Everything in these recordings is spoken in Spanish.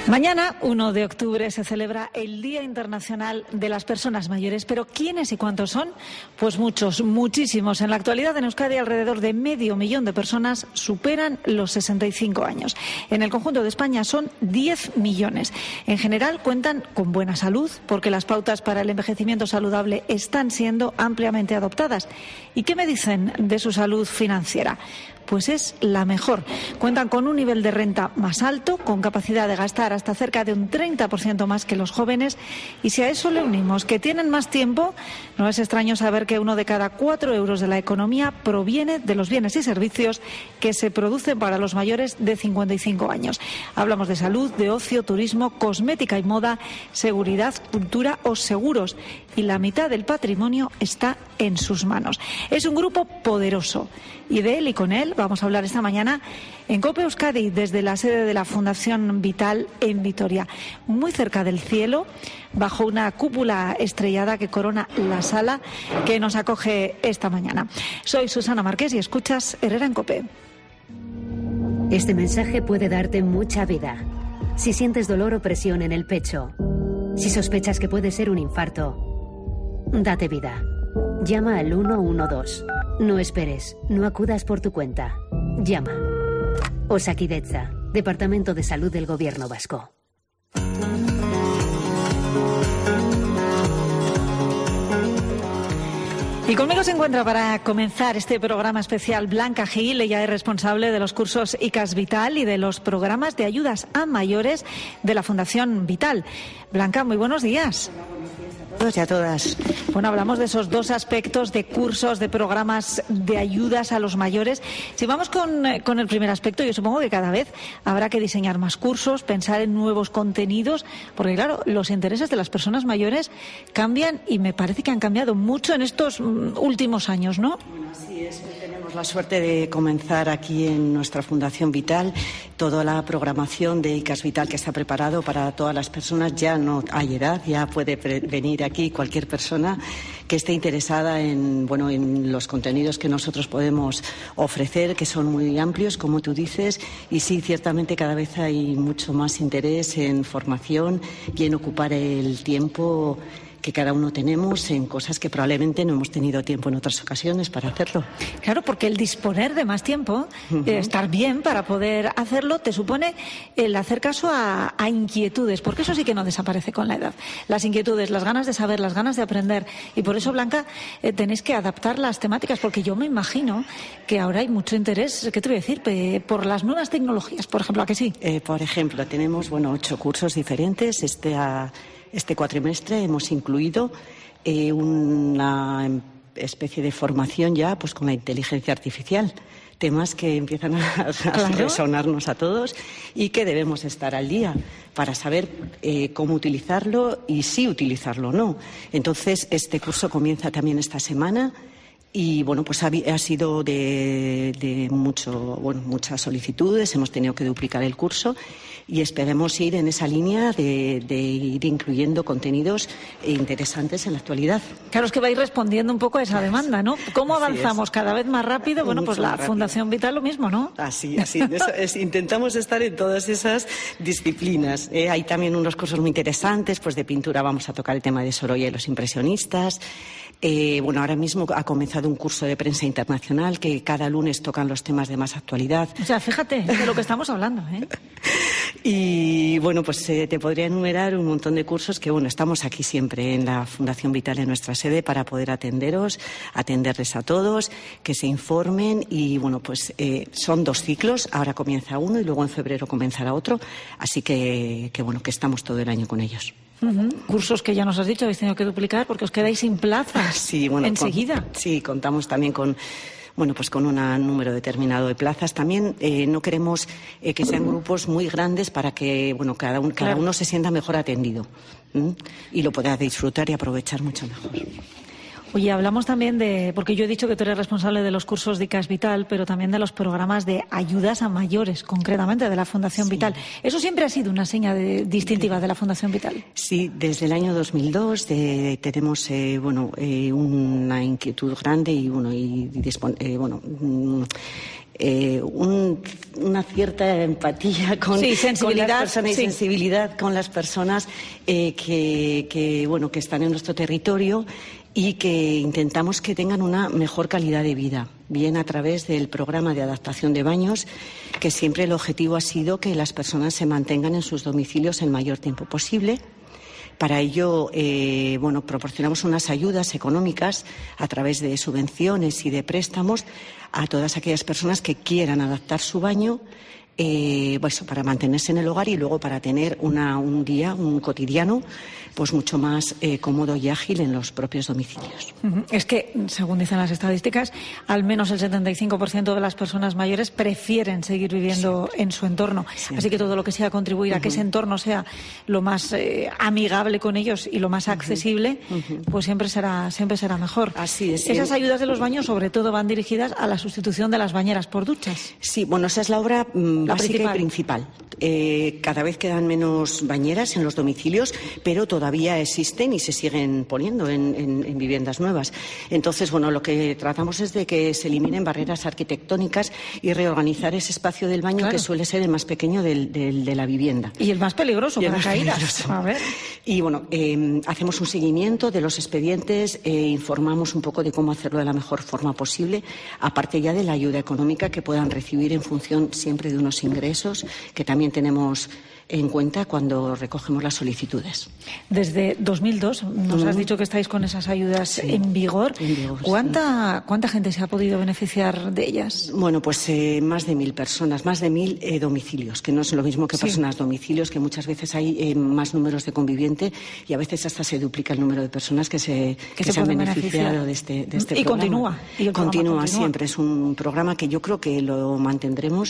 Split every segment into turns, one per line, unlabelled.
Mañana, 1 de octubre, se celebra el Día Internacional de las Personas Mayores. ¿Pero quiénes y cuántos son? Pues muchos, muchísimos. En la actualidad, en Euskadi, alrededor de 500.000 de personas superan los 65 años. En el conjunto de España son 10 millones. En general, cuentan con buena salud, porque las pautas para el envejecimiento saludable están siendo ampliamente adoptadas. ¿Y qué me dicen de su salud financiera? Pues es la mejor. Cuentan con un nivel de renta más alto, con capacidad de gastar hasta cerca de un 30% más que los jóvenes. Y si a eso le unimos que tienen más tiempo, no es extraño saber que 1 de cada 4 euros de la economía proviene de los bienes y servicios que se producen para los mayores de 55 años. Hablamos de salud, de ocio, turismo, cosmética y moda, seguridad, cultura o seguros. Y la mitad del patrimonio está en sus manos. Es un grupo poderoso y de él y con él vamos a hablar esta mañana en COPE Euskadi desde la sede de la Fundación Vital en Vitoria, muy cerca del cielo, bajo una cúpula estrellada que corona la sala que nos acoge esta mañana. Soy Susana Márquez y escuchas Herrera en COPE.
Este mensaje puede darte mucha vida. Si sientes dolor o presión en el pecho, si sospechas que puede ser un infarto, date vida. Llama al 112. No esperes, no acudas por tu cuenta. Llama. Osakidetza, Departamento de Salud del Gobierno Vasco.
Y conmigo se encuentra para comenzar este programa especial Blanca Gil. Ella es responsable de los cursos ICAS Vital y de los programas de ayudas a mayores de la Fundación Vital. Blanca, muy buenos días.
Todos y a todas.
Bueno, hablamos de esos dos aspectos de cursos, de programas de ayudas a los mayores. Si vamos con el primer aspecto, yo supongo que cada vez habrá que diseñar más cursos, pensar en nuevos contenidos, porque claro, los intereses de las personas mayores cambian y me parece que han cambiado mucho en estos últimos años, ¿no?
Bueno, así es. Tenemos la suerte de comenzar aquí en nuestra Fundación Vital toda la programación de ICAS Vital que está preparado para todas las personas. Ya no hay edad, ya puede venir aquí cualquier persona que esté interesada en los contenidos que nosotros podemos ofrecer, que son muy amplios, como tú dices, y sí, ciertamente cada vez hay mucho más interés en formación y en ocupar el tiempo que cada uno tenemos en cosas que probablemente no hemos tenido tiempo en otras ocasiones para hacerlo.
Claro, porque el disponer de más tiempo, estar bien para poder hacerlo, te supone el hacer caso a inquietudes, porque eso sí que no desaparece con la edad. Las inquietudes, las ganas de saber, las ganas de aprender. Y por eso, Blanca, tenéis que adaptar las temáticas, porque yo me imagino que ahora hay mucho interés, ¿qué te voy a decir?, por las nuevas tecnologías, por ejemplo, ¿a que sí?
Por ejemplo, tenemos 8 cursos diferentes. Este cuatrimestre hemos incluido una especie de formación ya pues con la inteligencia artificial, temas que empiezan a resonarnos a todos y que debemos estar al día para saber cómo utilizarlo y si utilizarlo o no. Entonces, este curso comienza también esta semana. Y pues ha sido de muchas solicitudes, hemos tenido que duplicar el curso y esperemos ir en esa línea de ir incluyendo contenidos interesantes en la la
Claro, es que vais respondiendo un poco a esa demanda, ¿no? ¿Cómo avanzamos cada vez más rápido? Bueno, pues la Fundación Vital lo mismo, ¿no?
Así. Intentamos estar en todas esas disciplinas. Hay también unos cursos muy interesantes, pues de pintura vamos a tocar el tema de Sorolla y los impresionistas. Ahora mismo ha comenzado un curso de prensa internacional que cada lunes tocan los temas de más actualidad.
O sea, fíjate de lo que estamos hablando, ¿eh?
Y te podría enumerar un montón de cursos que estamos aquí siempre en la Fundación Vital en nuestra sede para poder atenderles a todos, que se informen y son 2 ciclos, ahora comienza uno y luego en febrero comenzará otro, así que estamos todo el año con ellos.
Cursos que ya nos has dicho habéis tenido que duplicar porque os quedáis sin plazas.
Sí,
enseguida.
Contamos también con un número determinado de plazas. También no queremos que sean grupos muy grandes para que cada uno se sienta mejor atendido y lo pueda disfrutar y aprovechar mucho mejor.
Oye, hablamos también porque yo he dicho que tú eres responsable de los cursos de ICAS Vital, pero también de los programas de ayudas a mayores, concretamente de la Fundación Vital. ¿Eso siempre ha sido una seña distintiva de la Fundación Vital?
Sí, desde el año 2002 tenemos una inquietud grande una cierta empatía con las personas y sensibilidad con las personas que están en nuestro territorio y que intentamos que tengan una mejor calidad de vida, bien a través del programa de adaptación de baños, que siempre el objetivo ha sido que las personas se mantengan en sus domicilios el mayor tiempo posible. Para ello, proporcionamos unas ayudas económicas a través de subvenciones y de préstamos a todas aquellas personas que quieran adaptar su baño para mantenerse en el hogar y luego para tener un cotidiano pues mucho más cómodo y ágil en los propios domicilios.
Es que, según dicen las estadísticas, al menos el 75% de las personas mayores prefieren seguir viviendo en su entorno. Siempre. Así que todo lo que sea contribuir a que ese entorno sea lo más amigable con ellos y lo más accesible, pues siempre será mejor.
Así es.
Esas ayudas de los baños, sobre todo, van dirigidas a la sustitución de las bañeras por duchas.
Sí, bueno, esa es la obra básica y principal. Cada vez quedan menos bañeras en los domicilios, pero todavía existen y se siguen poniendo en viviendas nuevas. Entonces, lo que tratamos es de que se eliminen barreras arquitectónicas y reorganizar ese espacio del baño, que suele ser el más pequeño de la vivienda.
Y el más peligroso para caídas. A ver.
Y hacemos un seguimiento de los expedientes, informamos un poco de cómo hacerlo de la mejor forma posible, aparte ya de la ayuda económica que puedan recibir en función siempre de unos ingresos que también tenemos en cuenta cuando recogemos las solicitudes.
Desde 2002 nos has dicho que estáis con esas ayudas en vigor. ¿Cuánta gente se ha podido beneficiar de ellas?
Bueno, pues más de 1.000 personas, más de 1.000 domicilios, que no es lo mismo que personas domicilios, que muchas veces hay más números de conviviente y a veces hasta se duplica el número de personas que se han beneficiado de este programa.
Y
continúa siempre. Es un programa que yo creo que lo mantendremos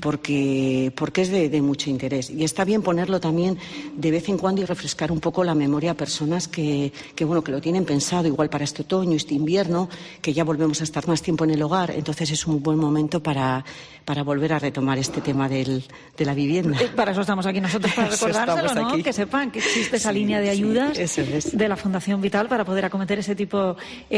porque es de mucho interés. Y está bien ponerlo también de vez en cuando y refrescar un poco la memoria a personas que lo tienen pensado igual para este otoño, este invierno, que ya volvemos a estar más tiempo en el hogar. Entonces es un buen momento para volver a retomar este tema de la vivienda.
Para eso estamos aquí nosotros, para recordárselo, ¿no? Aquí. Que sepan que existe esa línea de ayudas de la Fundación Vital para poder acometer ese tipo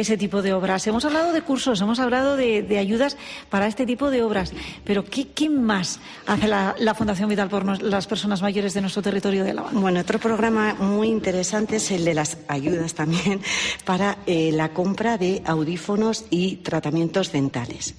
de obras. Hemos hablado de cursos, hemos hablado de ayudas para este tipo de obras, pero ¿qué más hace la Fundación Vital por las personas mayores de nuestro territorio de Álava?
Bueno, otro programa muy interesante es el de las ayudas también para la compra de audífonos y tratamientos dentales.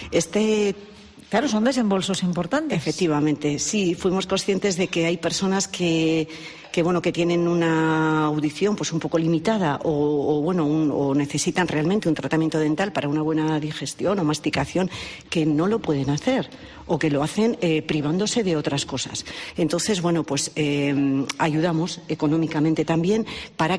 Claro, son desembolsos importantes.
Efectivamente, sí, fuimos conscientes de que hay personas que tienen una audición pues un poco limitada o necesitan realmente un tratamiento dental para una buena digestión o masticación, que no lo pueden hacer o que lo hacen privándose de otras cosas. Entonces, ayudamos económicamente también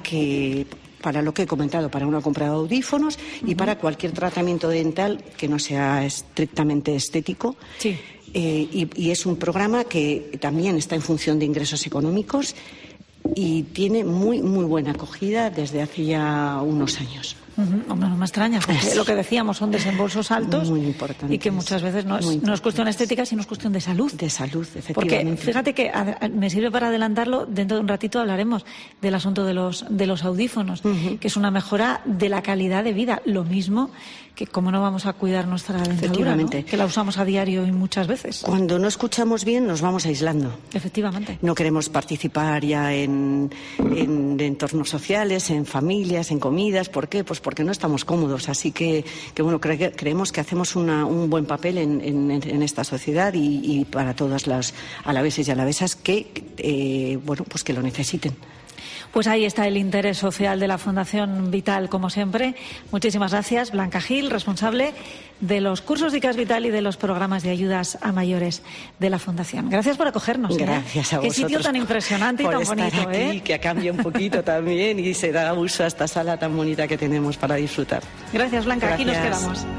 para lo que he comentado, para una compra de audífonos y para cualquier tratamiento dental que no sea estrictamente estético.
Sí.
Y es un programa que también está en función de ingresos económicos y tiene muy, muy buena acogida desde hace ya unos años.
Hombre, no me extraña, porque lo que decíamos son desembolsos altos
muy importantes,
y que muchas veces no es cuestión estética, sino es cuestión de salud.
De salud, efectivamente.
Porque fíjate que me sirve para adelantarlo, dentro de un ratito hablaremos del asunto de los audífonos, que es una mejora de la calidad de vida. Lo mismo que cómo no vamos a cuidar nuestra dentadura, ¿no? Que la usamos a diario y muchas veces.
Cuando no escuchamos bien nos vamos aislando.
Efectivamente.
No queremos participar ya en entornos sociales, en familias, en comidas. ¿Por qué? Pues porque no estamos cómodos. Así que creemos que hacemos un buen papel en esta sociedad y para todas las alaveses y alavesas que lo necesiten.
Pues ahí está el interés social de la Fundación Vital, como siempre. Muchísimas gracias, Blanca Gil, responsable de los cursos de ICAS Vital y de los programas de ayudas a mayores de la Fundación. Gracias por acogernos.
Gracias a vosotros.
Qué sitio tan impresionante y tan bonito.
Por estar aquí, que cambia un poquito también y se da uso a esta sala tan bonita que tenemos para disfrutar.
Gracias, Blanca. Gracias. Aquí nos quedamos.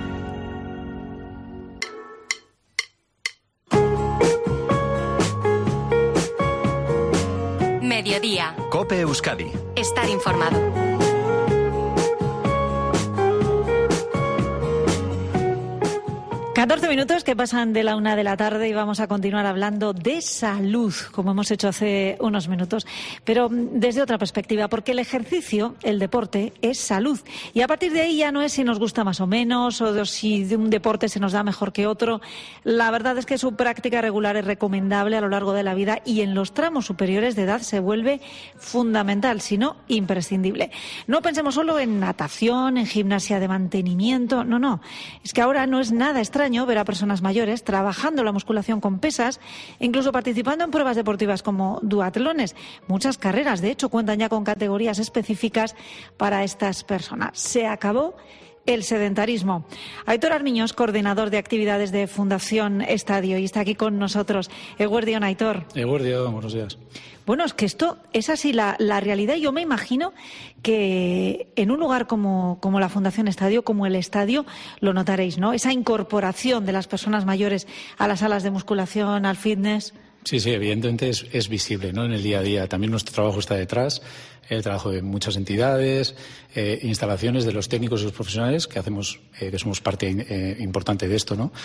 Mediodía.
COPE Euskadi.
Estar informado.
14 minutos que pasan de la 1 de la tarde y vamos a continuar hablando de salud, como hemos hecho hace unos minutos, pero desde otra perspectiva, porque el ejercicio, el deporte, es salud. Y a partir de ahí ya no es si nos gusta más o menos, o si de un deporte se nos da mejor que otro. La verdad es que su práctica regular es recomendable a lo largo de la vida y en los tramos superiores de edad se vuelve fundamental, si no imprescindible. No pensemos solo en natación, en gimnasia de mantenimiento, no. Es que ahora no es nada extraño ver a personas mayores trabajando la musculación con pesas, incluso participando en pruebas deportivas como duatlones. Muchas carreras, de hecho, cuentan ya con categorías específicas para estas personas. Se acabó el sedentarismo. Aitor Armiñós, coordinador de actividades de Fundación Estadio, y está aquí con nosotros. Eguerdión, Aitor.
Eguerdión, buenos días.
Bueno, es que esto es así la realidad. Yo me imagino que en un lugar como la Fundación Estadio, como el Estadio, lo notaréis, ¿no? Esa incorporación de las personas mayores a las salas de musculación, al fitness.
Sí, evidentemente es visible, ¿no? En el día a día. También nuestro trabajo está detrás. El trabajo de muchas entidades, instalaciones de los técnicos y los profesionales que hacemos, que somos parte importante de esto, ¿no?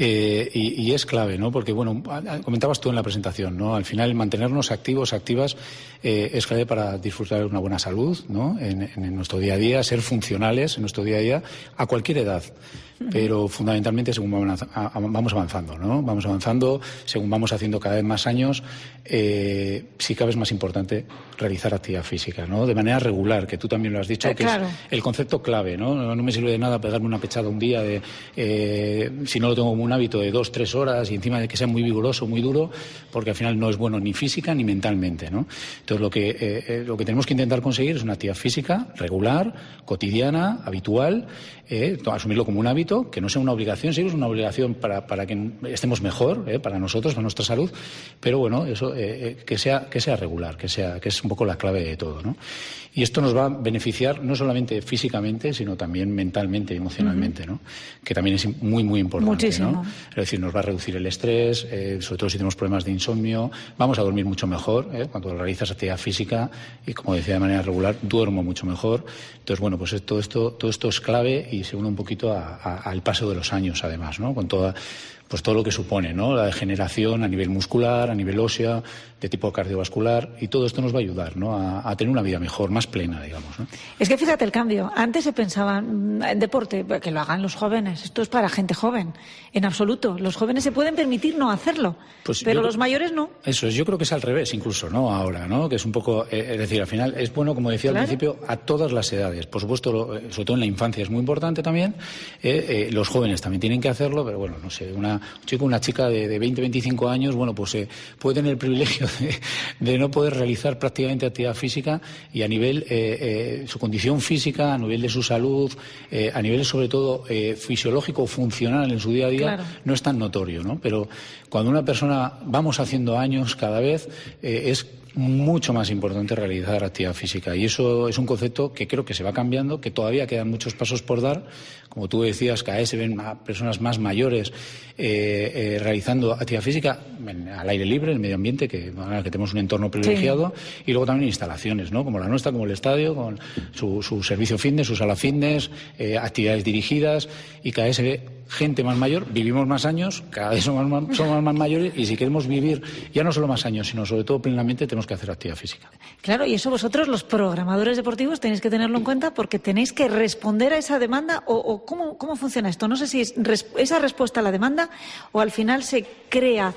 Y es clave, ¿no? Porque, bueno, comentabas tú en la presentación, ¿no? Al final, mantenernos activas, es clave para disfrutar de una buena salud, ¿no? En nuestro día a día, ser funcionales en nuestro día a día, a cualquier edad. Pero fundamentalmente según vamos avanzando, ¿no? Vamos avanzando, según vamos haciendo cada vez más años, si cabe es más importante realizar actividad física, ¿no? De manera regular, que tú también lo has dicho, que claro, es el concepto clave, ¿no? No me sirve de nada pegarme una pechada un día si no lo tengo como un hábito de 2-3 horas y encima de que sea muy vigoroso, muy duro, porque al final no es bueno ni física ni mentalmente, ¿no? Entonces lo que tenemos que intentar conseguir es una actividad física regular, cotidiana, habitual, asumirlo como un hábito, que no sea una obligación, sí es una obligación para que estemos mejor, para nosotros, para nuestra salud, pero bueno, eso que sea regular, que es un poco la clave de todo, ¿no? Y esto nos va a beneficiar no solamente físicamente, sino también mentalmente y emocionalmente, ¿no? Que también es muy, muy importante. Muchísimo. ¿No? Es decir, nos va a reducir el estrés, sobre todo si tenemos problemas de insomnio, vamos a dormir mucho mejor, cuando realizas actividad física y, como decía, de manera regular, duermo mucho mejor. Entonces, bueno, pues todo esto es clave y se une un poquito al paso de los años, además, ¿no? Con todo lo que supone, ¿no? La degeneración a nivel muscular, a nivel ósea, de tipo cardiovascular, y todo esto nos va a ayudar, ¿no? A tener una vida mejor, más plena, digamos, ¿no?
Es que fíjate el cambio. Antes se pensaba en deporte, que lo hagan los jóvenes. Esto es para gente joven. En absoluto. Los jóvenes se pueden permitir no hacerlo, pero los mayores no.
Eso es. Yo creo que es al revés, incluso, ¿no? Ahora, ¿no? Que es un poco, es decir, al final es bueno, como decía al principio, a todas las edades. Por supuesto, sobre todo en la infancia es muy importante también. Los jóvenes también tienen que hacerlo, pero bueno, no sé, un chico, una chica de 20, 25 años, bueno, pues puede tener el privilegio de no poder realizar prácticamente actividad física y a nivel su condición física, a nivel de su salud, a nivel sobre todo fisiológico, funcional en su día a día, claro, no es tan notorio, ¿no? Pero cuando una persona vamos haciendo años cada vez, es mucho más importante realizar actividad física, y eso es un concepto que creo que se va cambiando, que todavía quedan muchos pasos por dar. Como tú decías, cada vez se ven a personas más mayores realizando actividad física al aire libre, en el medio ambiente, que tenemos un entorno privilegiado, sí, y luego también instalaciones, ¿no? Como la nuestra, como el estadio, con su servicio fitness, su sala fitness, actividades dirigidas, y cada vez se ve gente más mayor, vivimos más años, cada vez somos más mayores, y si queremos vivir ya no solo más años, sino sobre todo plenamente, tenemos que hacer actividad física.
Claro, y eso vosotros, los programadores deportivos, tenéis que tenerlo en cuenta, porque tenéis que responder a esa demanda, o ¿cómo funciona esto? No sé si es esa respuesta a la demanda, o al final se crea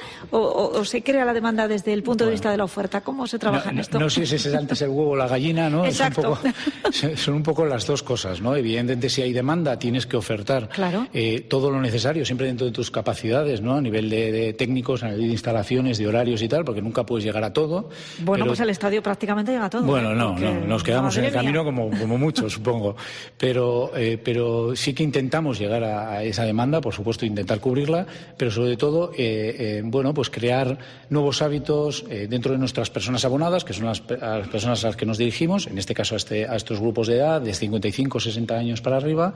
o se crea la demanda desde el punto de vista de la oferta. ¿Cómo se trabaja en esto?
No sé si es antes el huevo o la gallina, ¿no?
Exacto.
Son un poco las dos cosas, ¿no? Evidentemente, si hay demanda, tienes que ofertar, claro, todo lo necesario, siempre dentro de tus capacidades, ¿no? A nivel de técnicos, a nivel de instalaciones, de horarios y tal, porque nunca puedes llegar a todo.
Bueno, pues el estadio prácticamente llega a todo.
Bueno, no, nos quedamos en el camino como muchos, supongo. Pero sí que intentamos llegar a esa demanda, por supuesto, intentar cubrirla, pero sobre todo, bueno, pues crear nuevos hábitos dentro de nuestras personas abonadas, que son las personas a las que nos dirigimos, en este caso a estos grupos de edad, de 55, 60 años para arriba,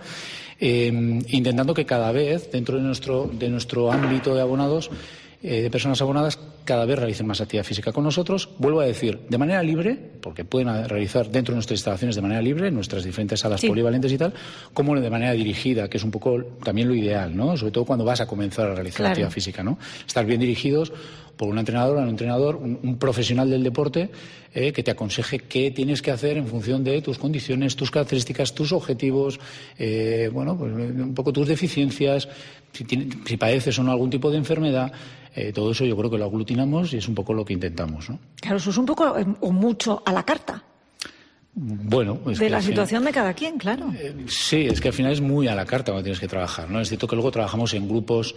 intentando que cada vez, dentro de nuestro ámbito de abonados, de personas abonadas, cada vez realicen más actividad física con nosotros. Vuelvo a decir, de manera libre, porque pueden realizar dentro de nuestras instalaciones de manera libre, en nuestras diferentes salas polivalentes y tal, como de manera dirigida, que es un poco también lo ideal, ¿no? Sobre todo cuando vas a comenzar a realizar actividad física, ¿no? Estar bien dirigidos por una entrenadora, un entrenador, un profesional del deporte que te aconseje qué tienes que hacer en función de tus condiciones, tus características, tus objetivos, pues un poco tus deficiencias, si padeces o no algún tipo de enfermedad. Todo eso yo creo que lo aglutinamos y es un poco lo que intentamos, ¿no?
Claro, eso es un poco o mucho a la carta.
Bueno, es
de la situación de cada quien, claro.
Sí, es que al final es muy a la carta cuando tienes que trabajar, ¿no? Es cierto que luego trabajamos en grupos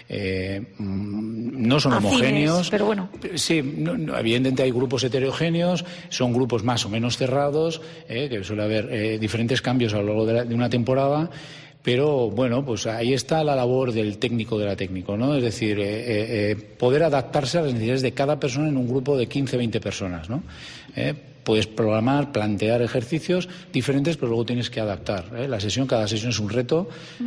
no son homogéneos,
pero bueno.
Sí, evidentemente hay grupos heterogéneos, son grupos más o menos cerrados, que suele haber diferentes cambios a lo largo de una temporada. Pero, bueno, pues ahí está la labor del técnico de la técnico, ¿no? Es decir, poder adaptarse a las necesidades de cada persona en un grupo de 15, 20 personas, ¿no? Puedes programar, plantear ejercicios diferentes, pero luego tienes que adaptar, cada sesión es un reto,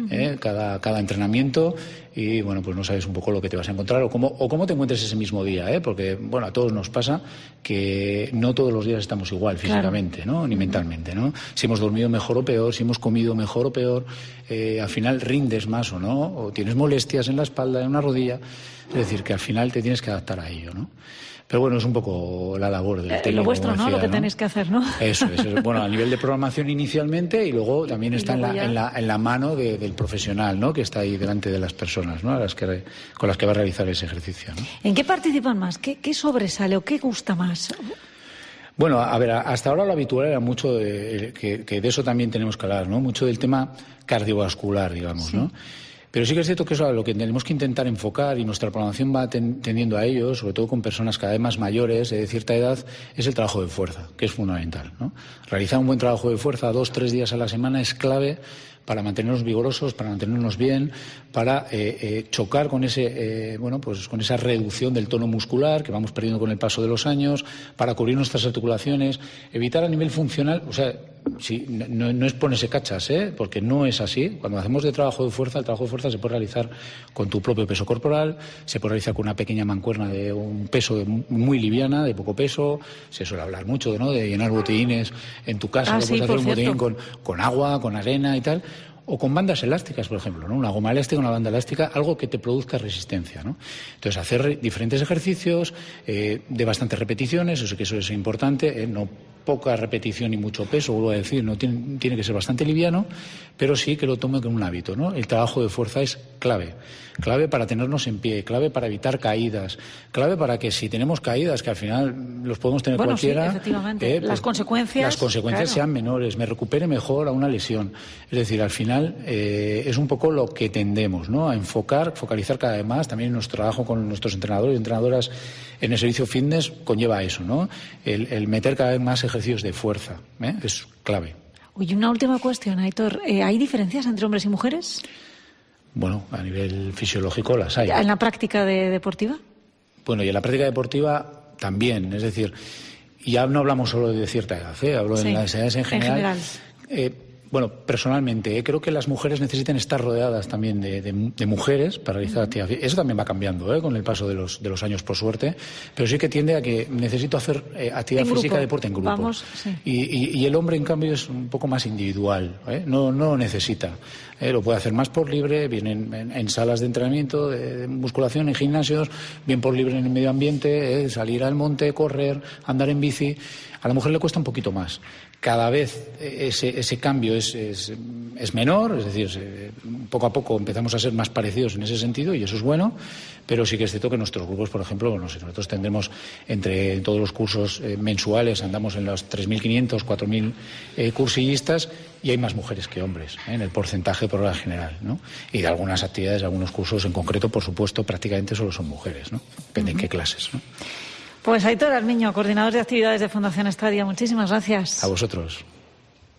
cada entrenamiento, y bueno, pues no sabes un poco lo que te vas a encontrar o cómo te encuentres ese mismo día, porque bueno, a todos nos pasa que no todos los días estamos igual físicamente, ¿no? Ni mentalmente, ¿no? Si hemos dormido mejor o peor, si hemos comido mejor o peor, al final rindes más o no, o tienes molestias en la espalda, en una rodilla, es decir, que al final te tienes que adaptar a ello, ¿no? Pero bueno, es un poco la labor del técnico.
Lo vuestro, decía, ¿no? Lo que tenéis que hacer, ¿no?
Eso es. Bueno, a nivel de programación inicialmente y luego también está en la mano del profesional, ¿no? Que está ahí delante de las personas, ¿no? Con las que va a realizar ese ejercicio, ¿no?
¿En qué participan más? ¿Qué sobresale o qué gusta más?
Bueno, a ver, hasta ahora lo habitual era mucho que de eso también tenemos que hablar, ¿no? Mucho del tema cardiovascular, digamos, ¿no? Pero sí que es cierto que eso es lo que tenemos que intentar enfocar, y nuestra programación va tendiendo a ello, sobre todo con personas cada vez más mayores, de cierta edad, es el trabajo de fuerza, que es fundamental, ¿no? Realizar un buen trabajo de fuerza 2-3 días a la semana es clave para mantenernos vigorosos, para mantenernos bien, para chocar con con esa reducción del tono muscular que vamos perdiendo con el paso de los años, para cubrir nuestras articulaciones, evitar a nivel funcional, o sea, no es ponerse cachas, porque no es así. Cuando hacemos el trabajo de fuerza se puede realizar con tu propio peso corporal, se puede realizar con una pequeña mancuerna de un peso muy liviana, de poco peso. Se suele hablar mucho, ¿no?, de llenar botellines en tu casa, puedes hacer un botellín con agua, con arena y tal. O con bandas elásticas, por ejemplo, ¿no? Una goma elástica, una banda elástica, algo que te produzca resistencia, ¿no? Entonces, hacer diferentes ejercicios de bastantes repeticiones, eso es importante, no poca repetición y mucho peso, vuelvo a decir, no tiene que ser bastante liviano, pero sí que lo tome como un hábito, ¿no? El trabajo de fuerza es clave para tenernos en pie, clave para evitar caídas, clave para que si tenemos caídas, que al final los podemos tener cualquiera,
sí, efectivamente. Las consecuencias
sean menores, me recupere mejor a una lesión. Es decir, al final es un poco lo que tendemos, ¿no?, a focalizar cada vez más. También nuestro trabajo con nuestros entrenadores y entrenadoras en el servicio fitness conlleva eso, ¿no? El meter cada vez más ejercicios de fuerza, es clave.
Oye, una última cuestión, Aitor. ¿Hay diferencias entre hombres y mujeres?
Bueno, a nivel fisiológico las hay.
¿En la práctica deportiva?
Bueno, y en la práctica deportiva también. Es decir, ya no hablamos solo de cierta edad, hablo de las edades en general. Bueno, personalmente, creo que las mujeres necesitan estar rodeadas también de mujeres para realizar actividad física. Eso también va cambiando con el paso de los años, por suerte, pero sí que tiende a que necesito hacer actividad física, deporte en grupo.
Vamos, sí.
Y el hombre, en cambio, es un poco más individual, no necesita. Lo puede hacer más por libre, bien en salas de entrenamiento, de musculación, en gimnasios, bien por libre en el medio ambiente, salir al monte, correr, andar en bici. A la mujer le cuesta un poquito más. Cada vez ese cambio es menor, es decir, poco a poco empezamos a ser más parecidos en ese sentido, y eso es bueno, pero sí que es cierto que nuestros grupos, por ejemplo, nosotros tendremos entre todos los cursos mensuales, andamos en los 3.500, 4.000 cursillistas, y hay más mujeres que hombres, en el porcentaje por la general, ¿no? Y de algunas actividades, algunos cursos en concreto, por supuesto, prácticamente solo son mujeres, ¿no? Depende en qué clases, ¿no?
Pues Aitor Armiño, coordinador de actividades de Fundación Estadia, muchísimas gracias.
A vosotros.